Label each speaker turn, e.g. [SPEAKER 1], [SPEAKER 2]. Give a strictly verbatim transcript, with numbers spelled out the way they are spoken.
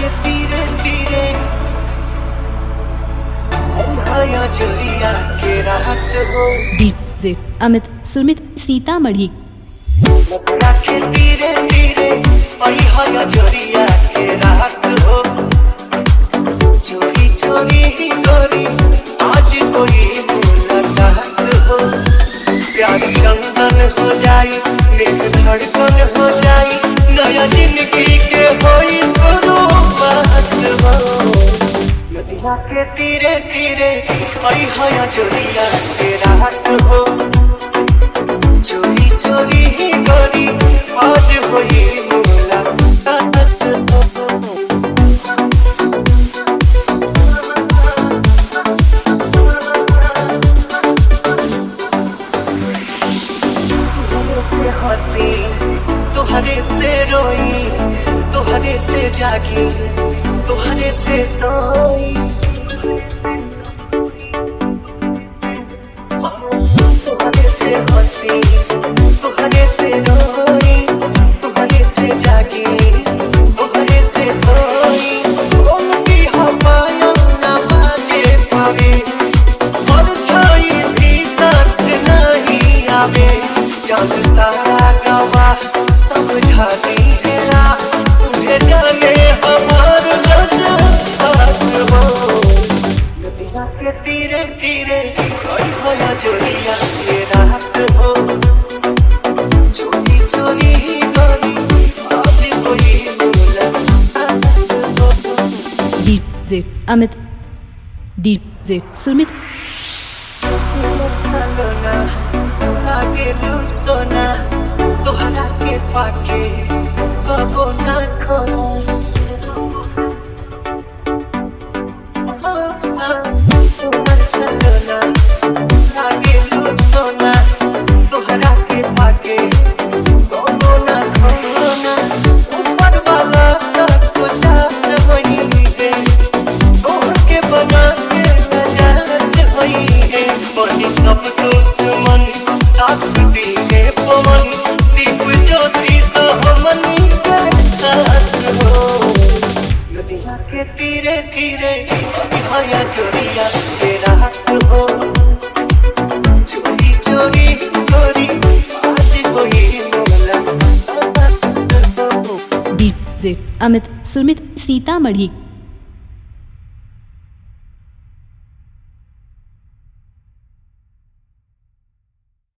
[SPEAKER 1] के तीरे तीरे नया जोरिया के रात हो।
[SPEAKER 2] डीजे अमित सुमित सीतामढ़ी।
[SPEAKER 1] नदिया के तीरे तीरे नया जोरिया के रात हो। चोरी चोरी ही गोरी आज कोई मुलाकात हो। प्यार चंदन हो जाई दिल धड़कन हो जाई नया जिंदगी के होई शुरुआत हो। नदिया के तीरे तीरे आई हया जोरिया के रात हो। चोरी चोरी ही गोरी आज होई मुलाकात हो। तुहरे से रोई तुहरे से जागी तुहरे से सोई। तुहरे से हंसी तुहरे से रोई तुहरे से जागी तुहरे से सोई। सोम की हवाया न बाजे पावे और छाई भी साथ नहीं आवे। जानता गवा समझाती है ना तुझे जाने हमार जज्बात हो। नदिया के तीरे तीरे आई हया जोरिया के रात हो। चोरी चोरी ही गोरी आज कोई मुलाकात हो।
[SPEAKER 2] DJ Amit DJ Sumit.
[SPEAKER 1] सलोना आगे लू सोना तोहरा के पाके कबो ना खोना। सलोना आगे लू सोना तोहरा के पाके कबो ना खोना। ऊपर वाला सब कुछ आप वही है तोहर के बना के नजारत वही है। बनी सब दुश्मन साथ दिए पवन दीप ज्योति सहमनी के साथ हो। नदिया के तीरे तीरे हया जोरिया के रात हो। चोरी चोरी गोरी आज कोई मुलाकात हो।
[SPEAKER 2] डीजे अमित सुमित सीतामढ़ी।